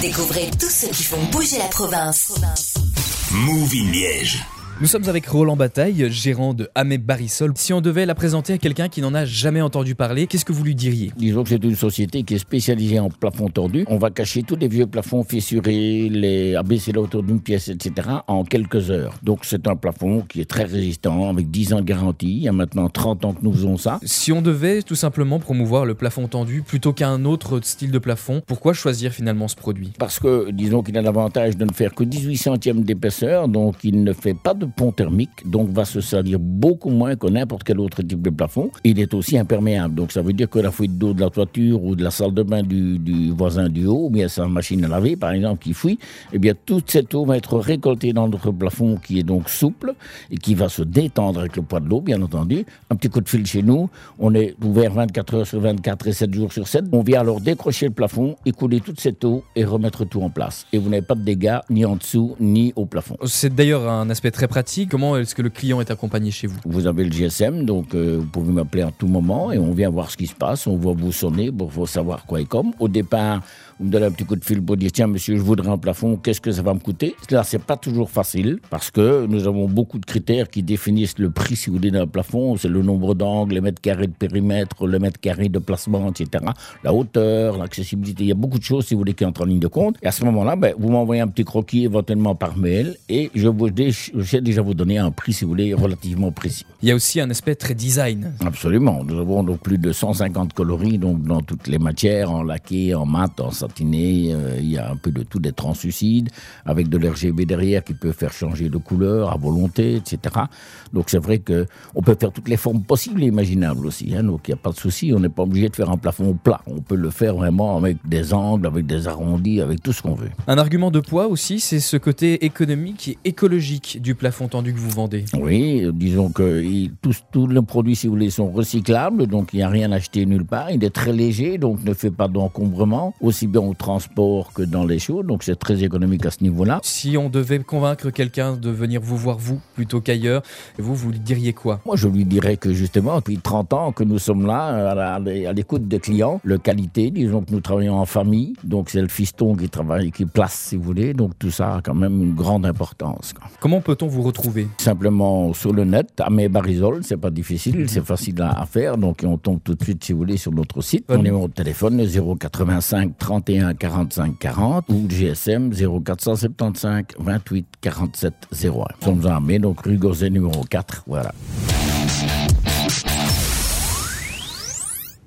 Découvrez tous ceux qui font bouger la province. Move in Liège. Nous sommes avec Roland Bataille, gérant de Amé Barisol. Si on devait la présenter à quelqu'un qui n'en a jamais entendu parler, qu'est-ce que vous lui diriez ? Disons que c'est une société qui est spécialisée en plafond tendu. On va cacher tous les vieux plafonds fissurés, les abaisser là autour d'une pièce, etc. en quelques heures. Donc c'est un plafond qui est très résistant, avec 10 ans de garantie. Il y a maintenant 30 ans que nous faisons ça. Si on devait tout simplement promouvoir le plafond tendu plutôt qu'un autre style de plafond, pourquoi choisir finalement ce produit ? Parce que, disons qu'il a l'avantage de ne faire que 18 centièmes d'épaisseur, donc il ne fait pas de pont thermique, donc va se salir beaucoup moins que n'importe quel autre type de plafond. Il est aussi imperméable, donc ça veut dire que la fuite d'eau de la toiture ou de la salle de bain du voisin du haut, ou bien sa machine à laver par exemple qui fuit, eh bien toute cette eau va être récoltée dans notre plafond qui est donc souple et qui va se détendre avec le poids de l'eau, bien entendu. Un petit coup de fil chez nous, on est ouvert 24 heures sur 24 et 7 jours sur 7. On vient alors décrocher le plafond, écouler toute cette eau et remettre tout en place. Et vous n'avez pas de dégâts ni en dessous ni au plafond. C'est d'ailleurs un aspect très pratique. Comment est-ce que le client est accompagné chez vous ? Vous avez le GSM, donc vous pouvez m'appeler à tout moment et on vient voir ce qui se passe. On va vous sonner pour savoir quoi et comme. Au départ, vous me donnez un petit coup de fil pour dire tiens monsieur, je voudrais un plafond, qu'est-ce que ça va me coûter ? Là, c'est pas toujours facile parce que nous avons beaucoup de critères qui définissent le prix si vous voulez d'un plafond. C'est le nombre d'angles, les mètres carrés de périmètre, le mètre carré de placement, etc. La hauteur, l'accessibilité, il y a beaucoup de choses si vous voulez qui entrent en ligne de compte. Et à ce moment-là, vous m'envoyez un petit croquis éventuellement par mail et je sais déjà vous donner un prix si vous voulez relativement précis. Il y a aussi un aspect très design. Absolument. Nous avons donc plus de 150 coloris donc dans toutes les matières, en laqué, en mat, en satiné. Il y a un peu de tout, des translucides avec de l'RGB derrière qui peut faire changer de couleur à volonté, etc. Donc c'est vrai que on peut faire toutes les formes possibles et imaginables aussi. Donc il n'y a pas de souci. On n'est pas obligé de faire un plafond plat. On peut le faire vraiment avec des angles, avec des arrondis, avec tout ce qu'on veut. Un argument de poids aussi, c'est ce côté économique et écologique du plafond tendu que vous vendez. Oui, disons que tous les produits, si vous voulez, sont recyclables, donc il n'y a rien à acheter nulle part. Il est très léger, donc ne fait pas d'encombrement, aussi bien au transport que dans les chauds, donc c'est très économique à ce niveau-là. Si on devait convaincre quelqu'un de venir vous voir vous, plutôt qu'ailleurs, vous lui diriez quoi ? Moi, je lui dirais que justement, depuis 30 ans que nous sommes là, à l'écoute des clients, le qualité, disons que nous travaillons en famille, donc c'est le fiston qui travaille, qui place, si vous voulez, donc tout ça a quand même une grande importance. Comment peut-on vous retrouver ? Simplement sur le net, Amé Barisol, c'est pas difficile, c'est facile à faire, donc on tombe tout de suite, si vous voulez, sur notre site. Mon numéro de téléphone est 085 31 45 40 ou GSM 0475 28 47 01. Nous sommes à Amé, donc rue Gauzet numéro 4, voilà.